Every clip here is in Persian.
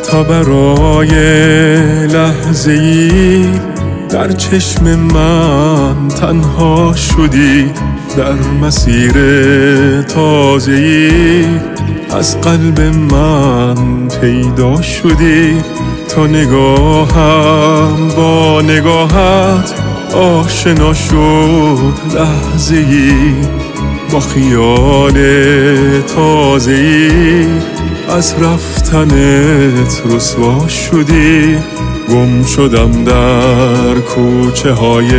تا برای لحظه‌ای در چشم من تنها شدی، در مسیر تازه‌ای از قلب من پیدا شدی. تا نگاهم با نگاهت آشنا شد لحظه‌ای، با خیال تازه‌ای از رفتنت رسوا شدی. گم شدم در کوچه های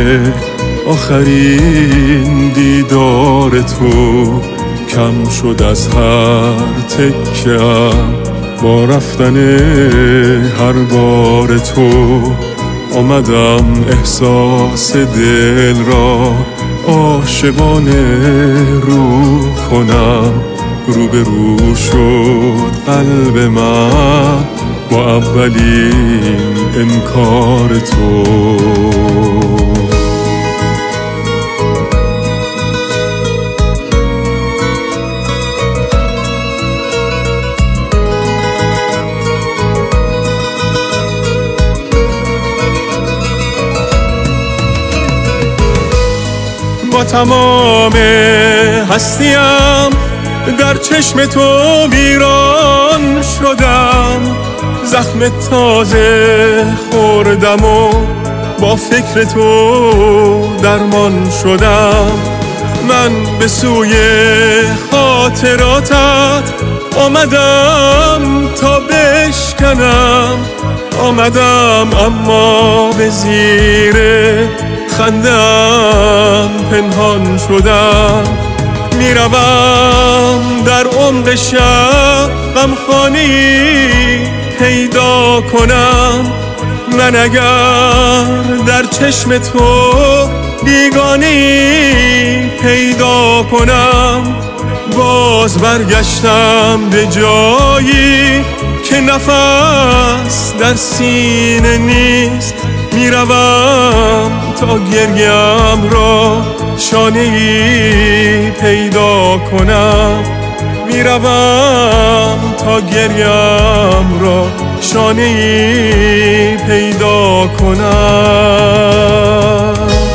آخرین دیدار تو، کم شد از هر تکه‌ام با رفتن هر بار تو. آمدم احساس دل را عاشقانه رو کنم، روبرو شد قلب من با اولین انکار تو. با تمام هستیم در چشم تو ویران شدم، زخم تازه خوردم و با فکر تو درمان شدم. من به سوی خاطراتت آمدم تا بشکنم، آمدم اما به زیر خندم پنهان شدم. میروم در عمق شب غمخوانی پیدا کنم، من اگر در چشم تو بیگانی پیدا کنم. باز برگشتم به جایی که نفس در سینه نیست، میروم تا گریم را شانه‌ای پیدا کنم، میروم تا گریم را شانه‌ای پیدا کنم.